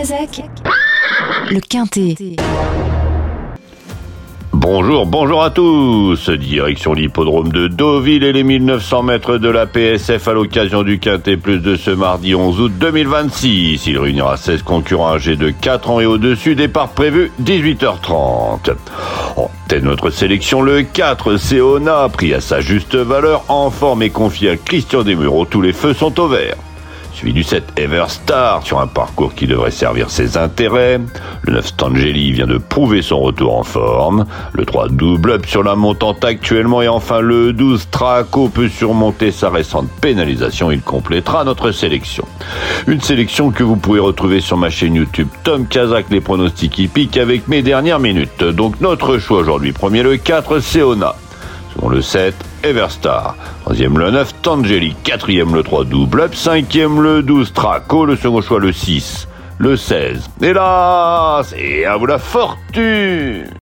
Kazakh, le Quintet. Bonjour à tous. Direction l'hippodrome de Deauville et les 1900 mètres de la PSF à l'occasion du Quintet Plus de ce mardi 11 août 2026. Il réunira 16 concurrents âgés de 4 ans et au-dessus. Départ prévu 18h30. En tête de notre sélection, le 4, Seona, pris à sa juste valeur, en forme et confié à Christian Desmureaux. Tous les feux sont au vert. Suivi du 7 Everstar sur un parcours qui devrait servir ses intérêts. Le 9 Stangeli vient de prouver son retour en forme. Le 3 Double Up sur la montante actuellement. Et enfin le 12 Traco peut surmonter sa récente pénalisation. Il complétera notre sélection. Une sélection que vous pouvez retrouver sur ma chaîne YouTube Tom Kazakh, les pronostics hippiques avec mes dernières minutes. Donc notre choix aujourd'hui. Premier le 4 Seona. Second le 7 Everstar. Troisième le 9 Tangeli. Quatrième le 3 Double Up. Cinquième le 12 Traco. Le second choix le 6, le 16. Et là, c'est à vous la fortune.